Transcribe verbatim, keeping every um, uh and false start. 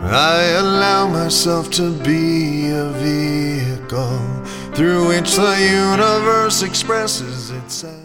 I allow myself to be a vehicle through which the universe expresses itself.